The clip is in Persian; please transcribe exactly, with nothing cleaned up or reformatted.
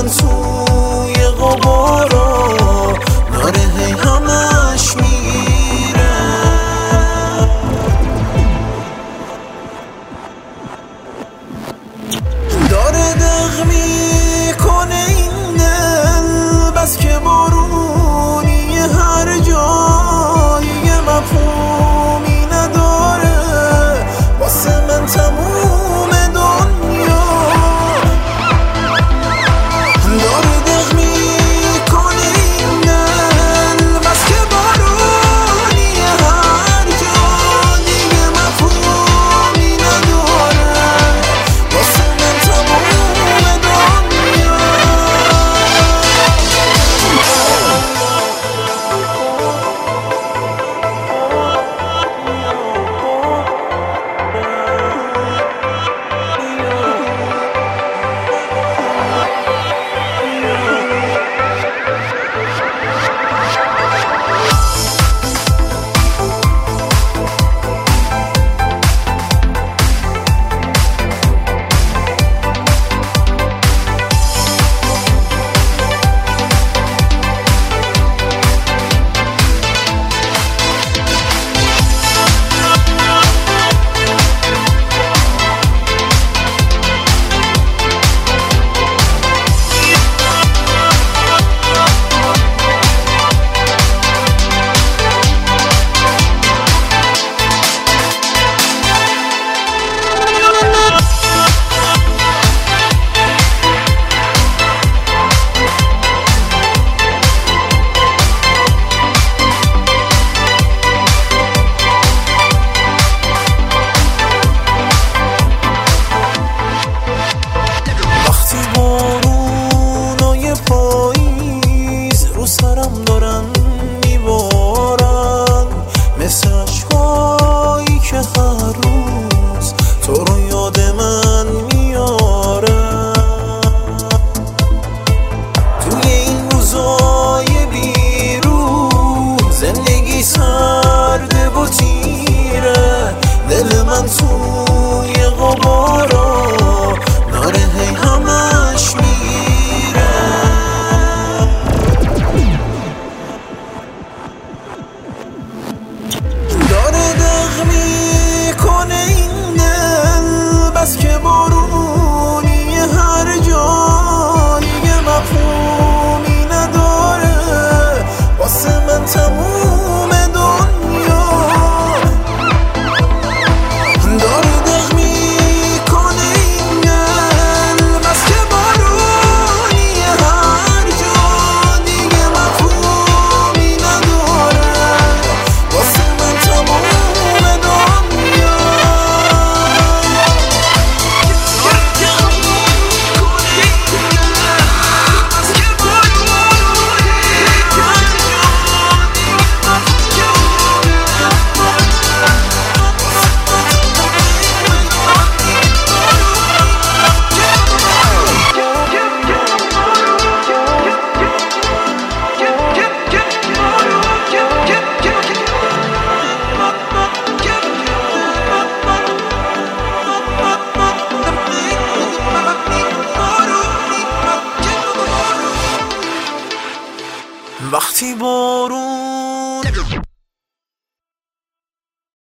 من توی غبارا داره هی همش میره. داره دق میکنه این دل، بس که بارونی هر جایی مفهومی نداره واسه من تموم دنیا. داره دق میکنه این دل، بس که بارونی هر جایی مفهومی نداره واسه من تموم دنیا. سرم دارن میبارن مثل عشقایی که هر روز تو رو یاد من میارن. توی این روزای بیروز زندگی سرده و تیره، دل من توی غبارا داره هی همش میره. داره دق میکنه این دل، بس که بارونی هر جایی مفهومی نداره واسه من تموم دنیا. داره دق میکنه این دل، بس که بارونی هر جایی مفهومی نداره واسه من تموم دنیا. وقتی بارون